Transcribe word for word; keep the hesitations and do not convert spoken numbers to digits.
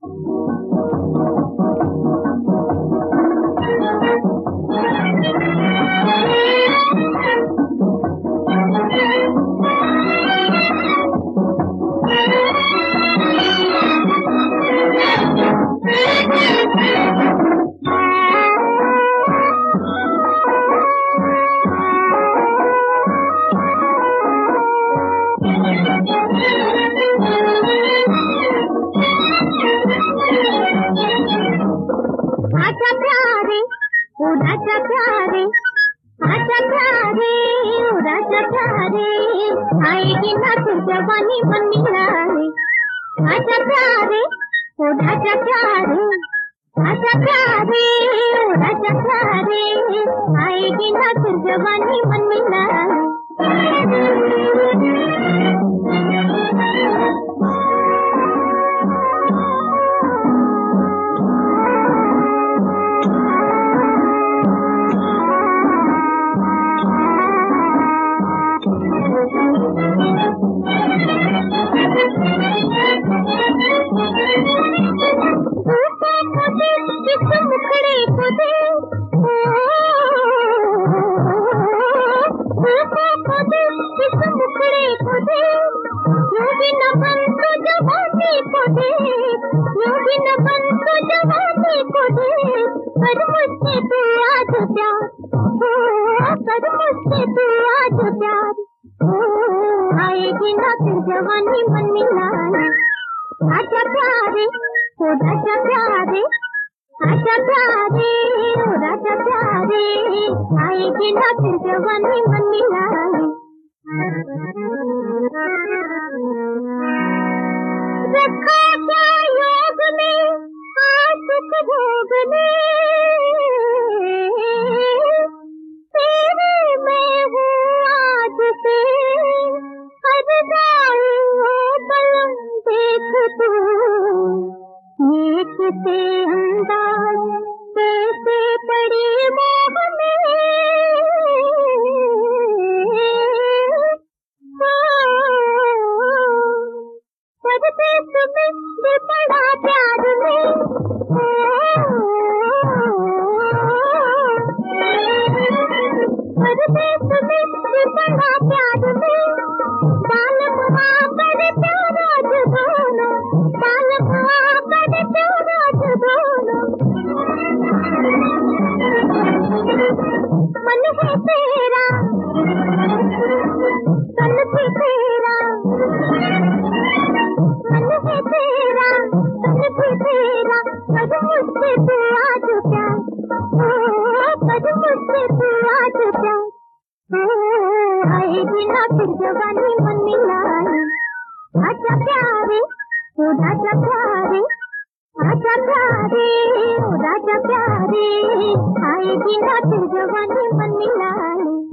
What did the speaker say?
आजा प्यारे ओ राजा प्यारे, आजा प्यारे ओ राजा प्यारे, आएगी ना तू जवानी मन मिलाए। आजा प्यारे ओ राजा प्यारे, आजा प्यारे ओ राजा प्यारे, आएगी ना तू जवानी मन मिलाए। मुखड़े को दे को दे इस मुखड़े को दे, योगी न बन तो जवानी को दे, योगी न बन तो जवानी को दे। कर मुझसे तू आज प्यार, कर मुझसे तू आज प्यार, आएगी ना फिर जवानी मन मिलाए। आजा प्यारे ओ राजा प्यारे, आजा प्यारे ओ राजा प्यारे, आएगी ना फिर जवानी मन मिलाए। रखा क्या योग में आशिक भोग में, तेरे में हूँ आज से हर दाल बलम देख तू, एक से अंदाज कैसे पड़ी मोह में। परदेश में भी पड़ा प्यार में, परदेश में भी पड़ा प्यार में, बाल मुआ बड़े प्यारा जुबाना, बाल मुआ बड़े प्यारा जुबाना। मन है तेरा तन भी तेरा, मन है तेरा तन भी तेरा, कर मुझसे तू आज प्यार, कर मुझसे तू आज प्यार, आएगी ना फिर जवानी मन मिलाए। आजा प्यारे ओ राजा प्यारे, आजा प्यारे ओ राजा प्यारे, आएगी ना फिर जवानी मन मिलाए।